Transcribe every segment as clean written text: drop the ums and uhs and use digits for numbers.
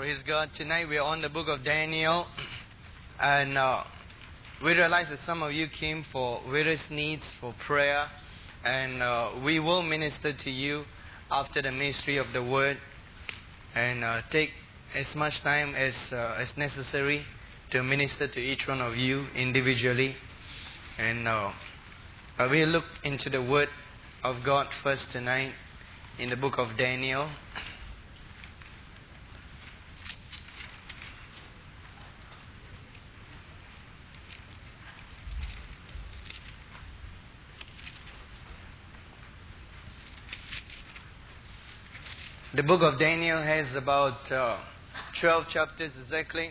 Praise God. Tonight we are on the book of Daniel, and we realize that some of you came for various needs for prayer, and we will minister to you after the ministry of the word, and take as much time as necessary to minister to each one of you individually. And we'll look into the word of God first tonight in the book of Daniel. The book of Daniel has about 12 chapters exactly.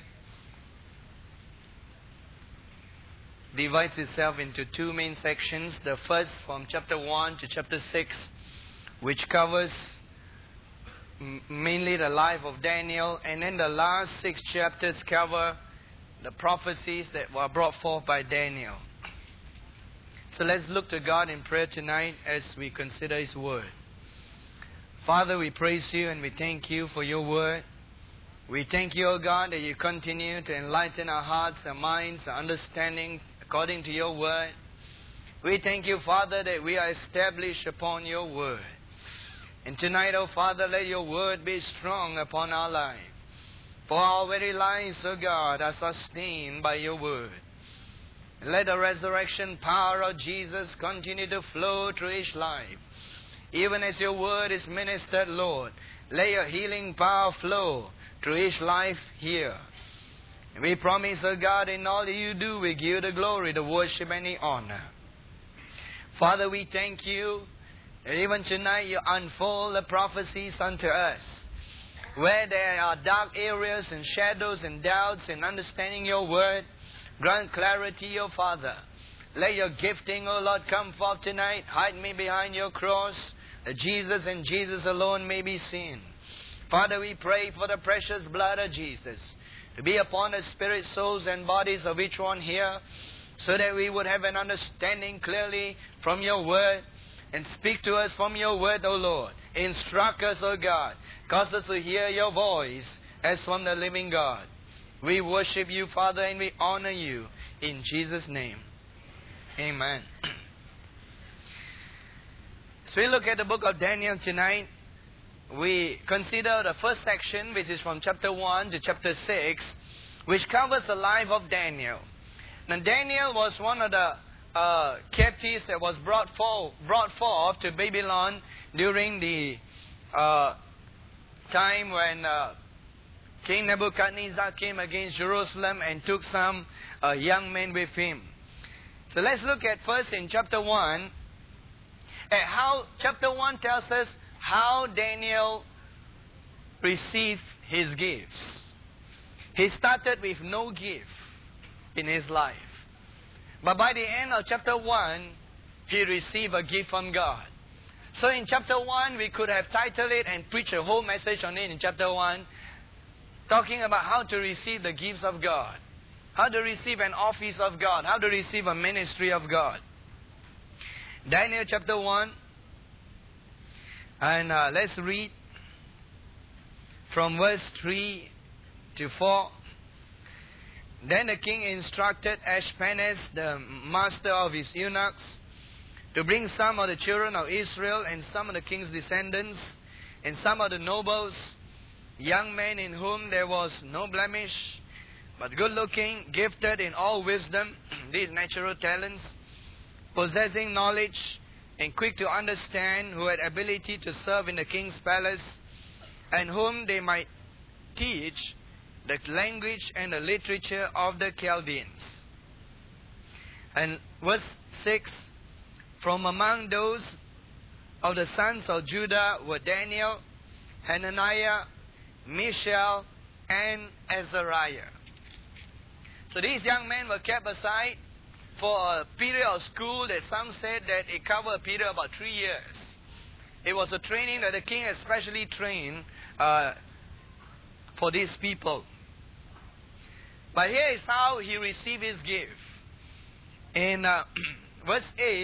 Divides itself into two main sections. The first from chapter 1 to chapter 6, which covers mainly the life of Daniel. And then the last 6 chapters cover the prophecies that were brought forth by Daniel. So let's look to God in prayer tonight as we consider His word. Father, we praise you and we thank you for your word. We thank you, O God, that you continue to enlighten our hearts, our minds, our understanding according to your word. We thank you, Father, that we are established upon your word. And tonight, O Father, let your word be strong upon our life. For our very lives, O God, are sustained by your word. And let the resurrection power of Jesus continue to flow through each life. Even as your word is ministered, Lord, let your healing power flow through each life here. And we promise, O God, in all that you do, we give you the glory, the worship, and the honor. Father, we thank you that even tonight you unfold the prophecies unto us. Where there are dark areas and shadows and doubts in understanding your word, grant clarity, O Father. Let your gifting, O Lord, come forth tonight. Hide me behind your cross, that Jesus and Jesus alone may be seen. Father, we pray for the precious blood of Jesus to be upon the spirit, souls, and bodies of each one here, so that we would have an understanding clearly from your word, and speak to us from your word, O Lord. Instruct us, O God. Cause us to hear your voice as from the living God. We worship you, Father, and we honor you in Jesus' name. Amen. So we look at the book of Daniel tonight. We consider the first section, which is from chapter 1 to chapter 6, which covers the life of Daniel. Now, Daniel was one of the captives that was brought forth to Babylon during the time when King Nebuchadnezzar came against Jerusalem and took some young men with him. So let's look at first in chapter 1, at how chapter 1 tells us how Daniel received his gifts. He started with no gift in his life. But by the end of chapter 1, he received a gift from God. So in chapter 1, we could have titled it and preached a whole message on it in chapter 1, talking about how to receive the gifts of God, how to receive an office of God, how to receive a ministry of God. Daniel chapter 1, and let's read from verse 3 to 4. Then the king instructed Ashpenaz, the master of his eunuchs, to bring some of the children of Israel and some of the king's descendants and some of the nobles, young men in whom there was no blemish, but good-looking, gifted in all wisdom, these natural talents, possessing knowledge and quick to understand, who had ability to serve in the king's palace, and whom they might teach the language and the literature of the Chaldeans. And verse 6, from among those of the sons of Judah were Daniel, Hananiah, Mishael, and Azariah. So these young men were kept aside for a period of school that some said that it covered a period of about 3 years. It was a training that the king especially trained for these people. But here is how he received his gift. In verse 8,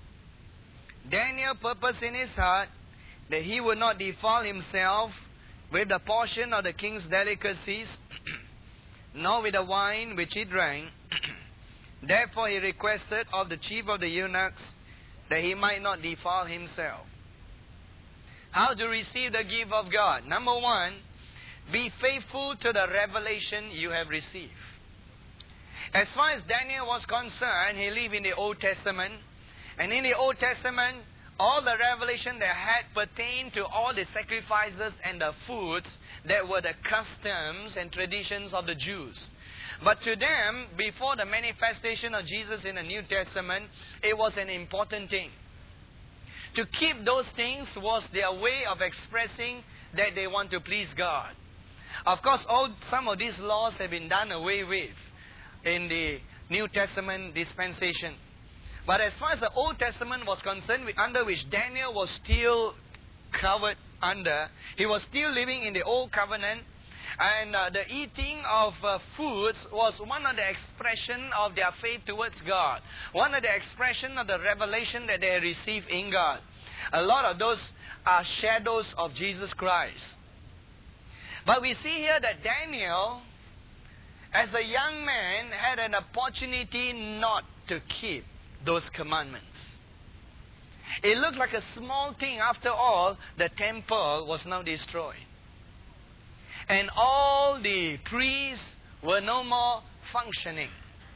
Daniel purposed in his heart that he would not defile himself with the portion of the king's delicacies, nor with the wine which he drank. Therefore he requested of the chief of the eunuchs that he might not defile himself. How to receive the gift of God? Number one, be faithful to the revelation you have received. As far as Daniel was concerned, he lived in the Old Testament. And in the Old Testament, all the revelation that had pertained to all the sacrifices and the foods that were the customs and traditions of the Jews. But to them, before the manifestation of Jesus in the New Testament, it was an important thing. To keep those things was their way of expressing that they want to please God. Of course, some of these laws have been done away with in the New Testament dispensation. But as far as the Old Testament was concerned, under which Daniel was still covered under, he was still living in the Old Covenant, and the eating of foods was one of the expression of their faith towards God. One of the expression of the revelation that they received in God. A lot of those are shadows of Jesus Christ. But we see here that Daniel, as a young man, had an opportunity not to keep those commandments. It looked like a small thing. After all, the temple was now destroyed. And all the priests were no more functioning.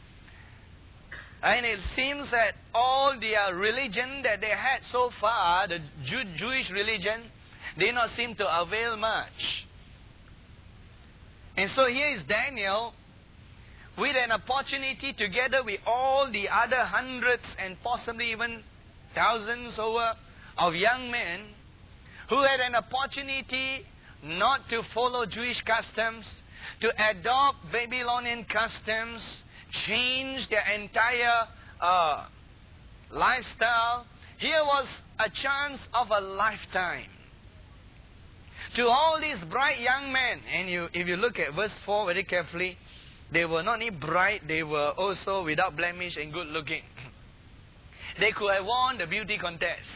And it seems that all their religion that they had so far, the Jewish religion, did not seem to avail much. And so here is Daniel with an opportunity, together with all the other hundreds and possibly even thousands over of young men who had an opportunity not to follow Jewish customs, to adopt Babylonian customs, change their entire lifestyle. Here was a chance of a lifetime. To all these bright young men, and if you look at verse 4 very carefully, they were not only bright, they were also without blemish and good looking. They could have won the beauty contest.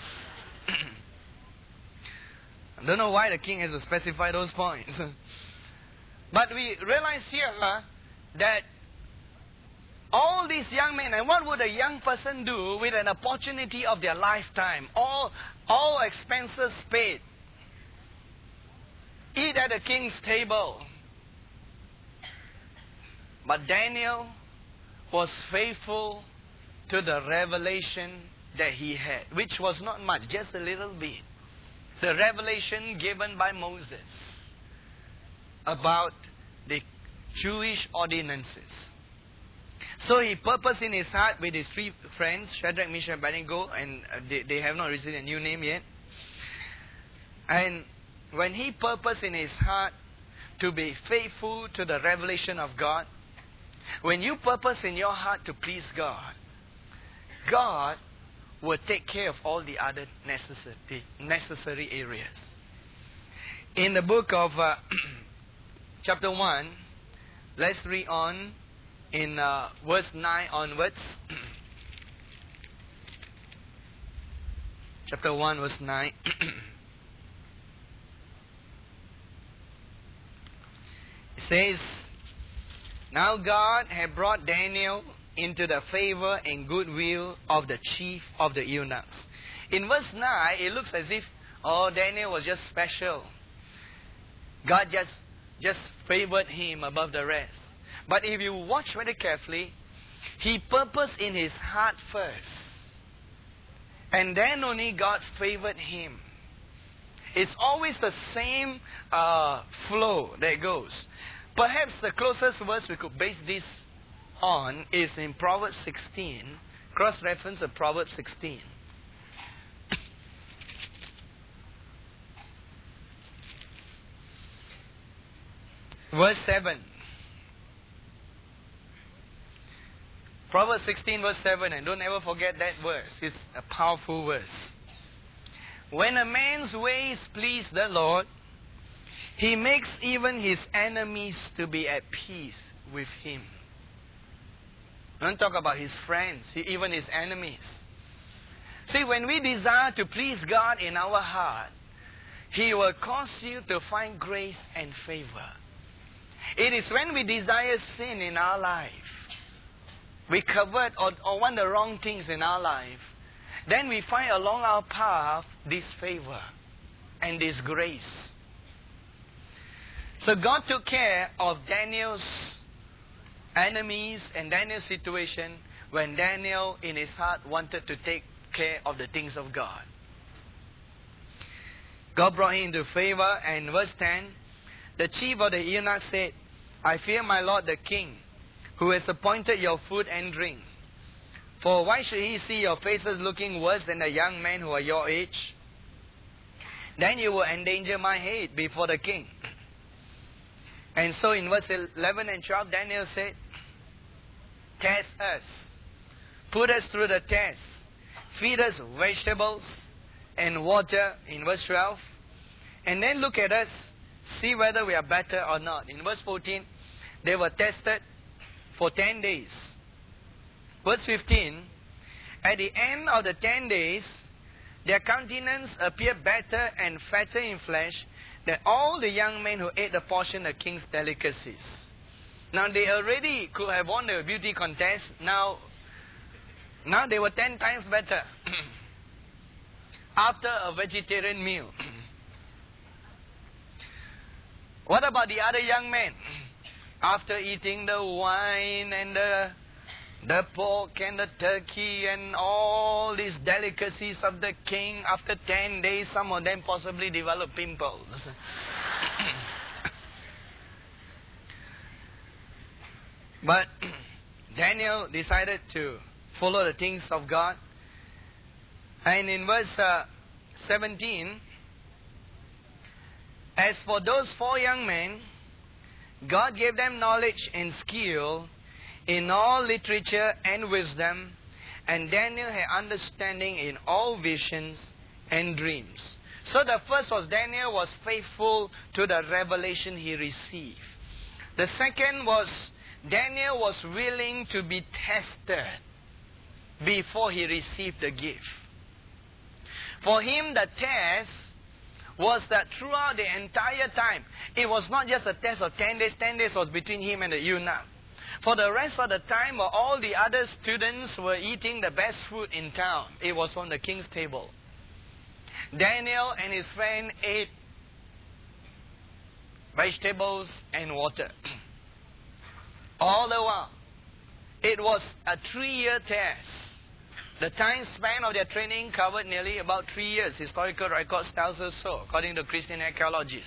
I don't know why the king has to specify those points. But we realize here that all these young men, and what would a young person do with an opportunity of their lifetime? All expenses paid. Eat at the king's table. But Daniel was faithful to the revelation that he had, which was not much, just a little bit. The revelation given by Moses about the Jewish ordinances. So he purposed in his heart with his three friends, Shadrach, Meshach, and Abednego, and they have not received a new name yet. And when he purposed in his heart to be faithful to the revelation of God, when you purpose in your heart to please God, God will take care of all the other necessary areas. In the book of chapter 1, let's read on in verse 9 onwards. Chapter 1, verse 9. It says, "Now God had brought Daniel into the favor and goodwill of the chief of the eunuchs." In verse 9, it looks as if, Daniel was just special. God just favored him above the rest. But if you watch very carefully, he purposed in his heart first. And then only God favored him. It's always the same flow that goes. Perhaps the closest verse we could base this on is in Proverbs 16. Cross-reference of Proverbs 16. Verse 7. Proverbs 16 verse 7. And don't ever forget that verse. It's a powerful verse. "When a man's ways please the Lord, he makes even his enemies to be at peace with him." Don't talk about his friends, even his enemies. See, when we desire to please God in our heart, He will cause you to find grace and favor. It is when we desire sin in our life, we covet or want the wrong things in our life, then we find along our path this favor and this grace. So God took care of Daniel's enemies and Daniel's situation when Daniel in his heart wanted to take care of the things of God. God brought him into favor, and verse 10, the chief of the eunuchs said, I fear my lord the king, who has appointed your food and drink. For why should he see your faces looking worse than the young men who are your age? Then you will endanger my head before the king. And so in verse 11 and 12, Daniel said, test us, put us through the test, feed us vegetables and water, in verse 12, and then look at us, see whether we are better or not. In verse 14, they were tested for 10 days. Verse 15, at the end of the 10 days, their countenance appeared better and fatter in flesh than all the young men who ate the portion of the king's delicacies. Now they already could have won the beauty contest. Now they were 10 times better after a vegetarian meal. What about the other young men? After eating the wine and the pork and the turkey and all these delicacies of the king, after 10 days, some of them possibly developed pimples. But Daniel decided to follow the things of God. And in verse 17, as for those 4 young men, God gave them knowledge and skill in all literature and wisdom, and Daniel had understanding in all visions and dreams. So the first was Daniel was faithful to the revelation he received. The second was Daniel was willing to be tested before he received the gift. For him, the test was that throughout the entire time, it was not just a test of 10 days. 10 days was between him and the eunuch. For the rest of the time, while all the other students were eating the best food in town, it was on the king's table. Daniel and his friend ate vegetables and water. All the while, it was a 3-year test. The time span of their training covered nearly about 3 years. Historical records tells us so, according to Christian archaeologists.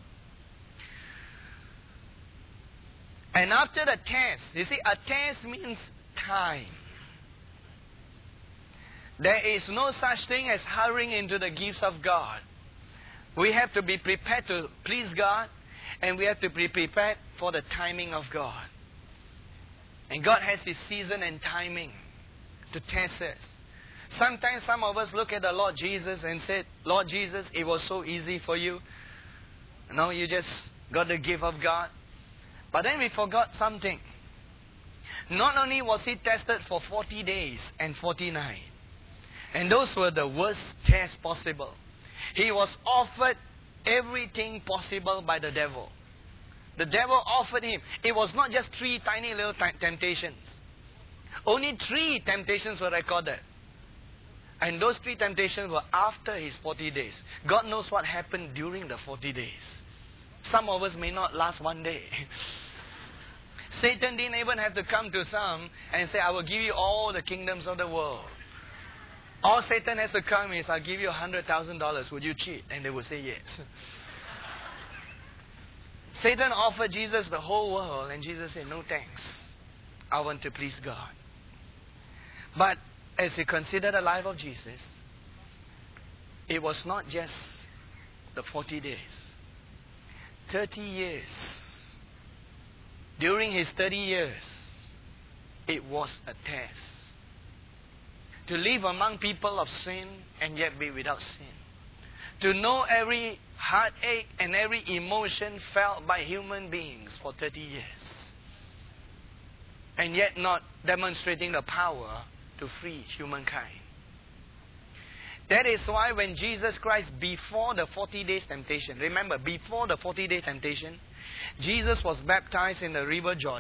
And after the test, you see, a test means time. There is no such thing as hurrying into the gifts of God. We have to be prepared to please God, and we have to be prepared for the timing of God. And God has His season and timing to test us. Sometimes some of us look at the Lord Jesus and said, Lord Jesus, it was so easy for you. No, you just got the gift of God. But then we forgot something. Not only was He tested for 40 days and 40 nights, and those were the worst tests possible. He was offered everything possible by the devil. The devil offered him. It was not just 3 tiny little temptations. Only 3 temptations were recorded. And those 3 temptations were after his 40 days. God knows what happened during the 40 days. Some of us may not last 1 day. Satan didn't even have to come to some and say, I will give you all the kingdoms of the world. All Satan has to come is, I'll give you $100,000. Would you cheat? And they will say yes. Satan offered Jesus the whole world, and Jesus said, no thanks. I want to please God. But as you consider the life of Jesus, it was not just the 40 days. 30 years. During his 30 years, it was a test. To live among people of sin and yet be without sin. To know every heartache and every emotion felt by human beings for 30 years. And yet not demonstrating the power to free humankind. That is why when Jesus Christ, before the 40 days temptation, remember, before the 40-day temptation, Jesus was baptized in the river Jordan.